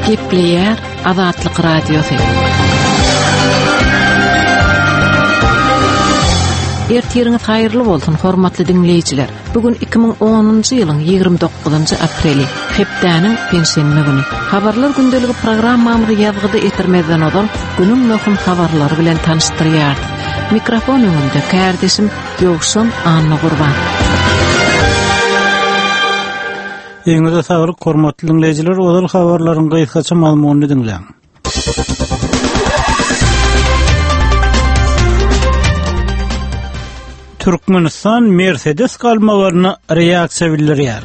Gepleyer Azatlyk Radiosu. Ertiriniz hayırlı bolsun hormatly dinleyijiler. Bugün 2010-njy ýylyň 29-njy apreli, hepdäniň pensiýany güni. Habarlar gündeligi programmamyzy ýazgyda etirmezden odan günüň möhüm habarlary bilen tanışdyrýar. Mikrofon öňünde kardeşim Ýowşan Anna Gurban. Eňde sagry hormatly dinleyijiler, olar habarlaryň gaýtgaça malumutyny dinleýän. Türkmenistan Mercedes kalmalarına reaksiya bildirýär.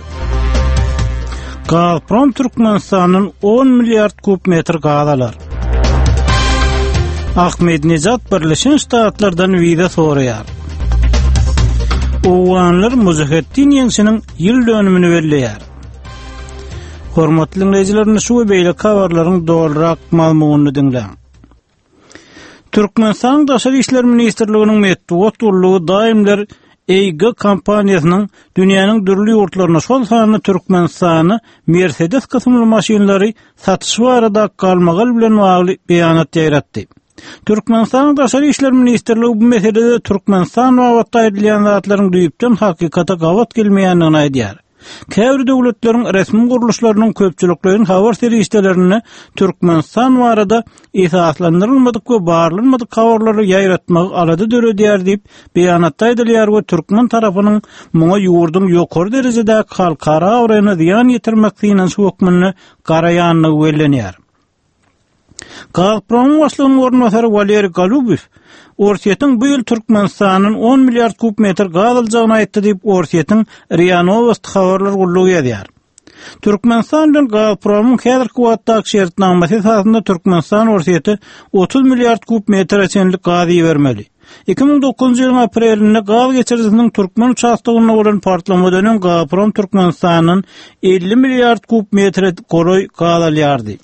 Gazprom Türkmenistanyň 10 milliard kub metr gaz alar. Ahmedinejad Birleşen Ştatlardan wiza soraýar. Owanlar Muzafferdin ýeňsiniň ýyl dönümini belleýär. Hormatly dinleyijiler, şu beýle habarlaryň dolrak malumutyny dinleýän. Türkmenistan Daşary işler ministrliginiň metduat gurulugy daimler EYG kampaniýasynyň dünýäniň dürli ýurtlaryna şol sany Türkmenistany Mercedes kysymly maşinlary satyş barada galmagal bilen bagly beýanat ýaratdy. Türkmenistan Daşary işler ministrligi bu meselede Türkmenistan wagtda edilýän zatlaryň düýüpden hakykata gawat gelmeýändigini aýdýar. Käbir döwletleriň resmi guruluşlarynyň köpçülikleriniň habar serişdelerini Türkmenistan barada esaslandyrylmadyk we barlanmadyk habarlary ýaýratmak alady döredýär diýip beýanatda edilýär we Türkmen tarapynyň muňa ýurdun ýokary derejede halkara awrana ziýan ýetirmekdigine sökmünni garaýanyny wellenýär. Gazprom başlygynyň ornatary Valeri Golubov Orsiýetiň bu ýyl Türkmenistanyň 10 milliard kub metr gaz aljagyny aýtdy diýip Orsiýetiň RIA Novosti habarlar gurulugy ýazýar. Türkmenistan bilen Gazpromyň häzirki wagtdaky şertnamasy esasında Türkmenistan Orsiýeti 30 milliard kub metr eçenlik gaz bermeli. 2009-njy ýylyň aprelinde gaz geçirisiniň Türkmen uçakdygyna bolan partlama dönen Gazprom Türkmenistanyň 50 milliard kub metr goroý gaz alýardy.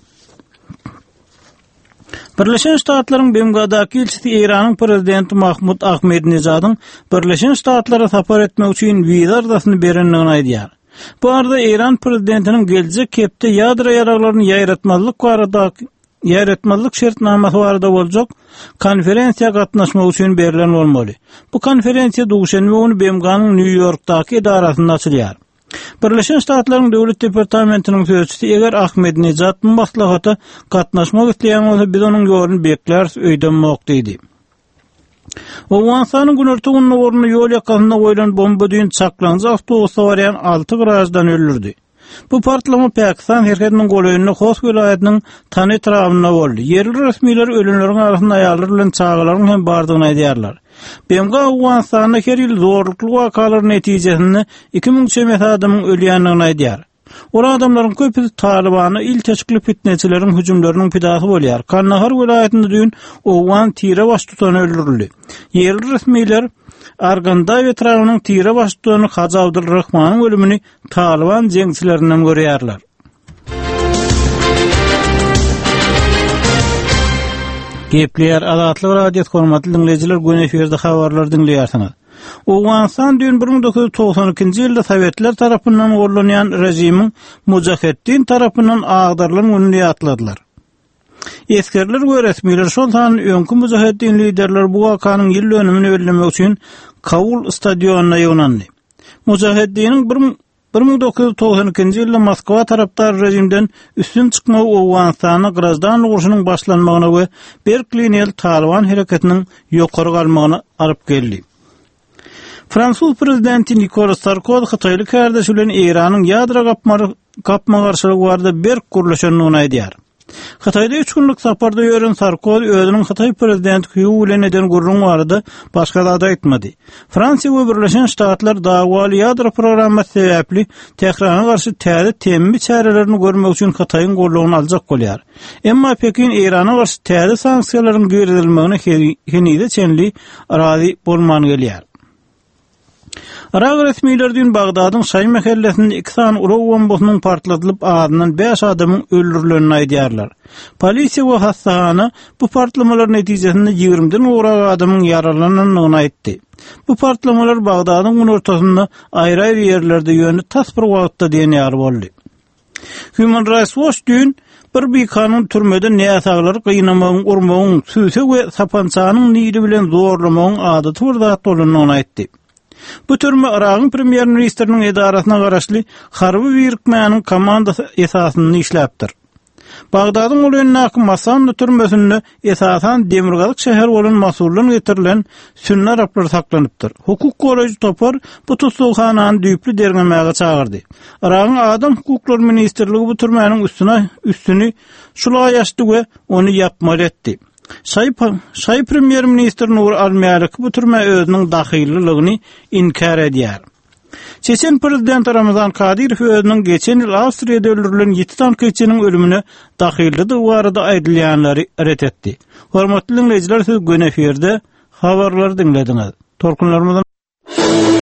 Birleşen Ştatlaryň BMG'daky elçisi Iranyň prezidenti Mahmud Ahmedinejadyň Birleşen Ştatlara sapar etmek üçin wiza arzasyny berenligini aýdýar. Bu arada Iran prezidentiniň geljek kepde ýadro ýaraglaryny ýaýratmalyk şertnamasy barada boljak konferensiýa gatnaşmak üçin berilen bolmaly. Bu konferensiýa duşanbe güni BMG'nyň New Yorkdaky edarasynda açylýar. Birleşen Ştatlaryň Döwlet Departamentiniň sözçüsi eger Ahmedinejad bu maslahaty gatnaşmak isleýän bolsa biz onuň ýolunu bekler öýdenmek diýdi. Owensanyň günertügünde orny ýol ýakasynda goýulan bomba düýün çaklanjy awtobusda barýan 6 garaajdan öldürdi. Bu partlama Pakistan herketiniň goýunyna Hos vilayatynyň Tany etrafynda boldy. Yerli resmiler ölümleriň arasynda aýallar bilen çagalaryň hem bardygyny aýdýarlar. BMG Owensanyň her ýyl zorlukly wakalary netijesinde 2000 adamyň ölýändigini aýdýar. Ora adamlaryň köpüsi Talibany ilteçkili fitneçileriň hüjümleriniň pidasy bolýar. Kandahar vilayatynda düýün owan tire baş tutan öldürildi. Yerli resmiler Arganday etrafynyň tire baş tutany Haji Abdulrahmanyň ölümini Taliban jeňçilerinden görýärler. Gepleyer Azatlyk Radiosu hormatly dinleyijiler, gün eferde habarlar dinleýärsiňiz. Owenstan düýün 1992-nji ýylda Sowetler tarapyndan gorlanýan rejimiň Muzafferdin tarapyndan agdarlanan gününi ýatladylar. Eskerler we resmiler şol sany öňkü Muzafferdin liderler bu wakanyň ýyl dönümini bellemek üçin Kabul stadionuna ýoňlandy. Muzafferdiniň 1992-nji ýylda Moskwa tarapdar rejimden üstün çykmagy Owensanyň grazdanlyk uruşynyň başlanmagyna we Berkliniel Taliban hereketiniň ýokary galmagyna alyp geldi. Fransuz prezidenti Nicolas Sarkozy Hytaýly kardeşi bilen Iranyň ýadro gapma garşylygy barada berk gurulşanyny aýdýar. Hytaýda 3 günlük saparda ýören Sarkozy özüniň Hytaý prezidenti Hüw bilen eden gurulmagy barada başga da aýtmady. Fransiýa we Birleşen Ştatlar dawaly ýadro programmasy sebäpli Tehrana garşy täze temmi çärelerini görmek üçin Hytaýyň gorlugyny aljak bolýar. Emma Pekin Irana garşy täze sanksiýalaryň girilmegine henide çenli razy bolmany gelýär. Araq resmiler dün Bagdadyň Şay mahallesinde 2 san uraw bombasynyň partlatylyp adynyň 5 adamyň öldürilenini aýdýarlar. Polisiýa we hastahana bu partlamalar netijesinde 20-den uraw adamyň yaralanynyny aýtdy. Bu partlamalar Bagdadyň ortasynda aýry-aýry ýerlerde ýöne tas bir wagtda diýenýär boldy. Human Rights Watch dün Bir bikanın türmede näsaglar gynamagyň, urmagyň, süýse we sapançanyň nidi bilen zorlamagyň adaty bir zat bolanyny aýtdy. Bu türme Iraqyň premier ministriniň edarasyna garaşly harby birikmäniň komandasy esasyny işläpdir. Bagdadyň ulanyny Masan türmesinde esasan Demirgazyk şäher bolan masullyň getirilen sünni araplar saklanypdyr. Hukuk goraýjy topar bu tutulxanany düýpli dernemäge çagyrdy. Iraqyň adam hukuklary ministrligi bu türmäniň üstüni şulaý ýaşdy we ony ýapmaly etdi. Şay premier ministr Nur Almaryk bu türme özüniň dahylylygyny inkar edýär. Çeçen prezident Ramazan Kadyrov özüniň geçen ýyl Awstriýada öldürilen 7 tankyçynyň ölümine dahildi barada aýdylýanlary ret etdi. Hormatly dinleýijiler, siz Göneferde habarlary dinlediňiz. Torkunlarymyzdan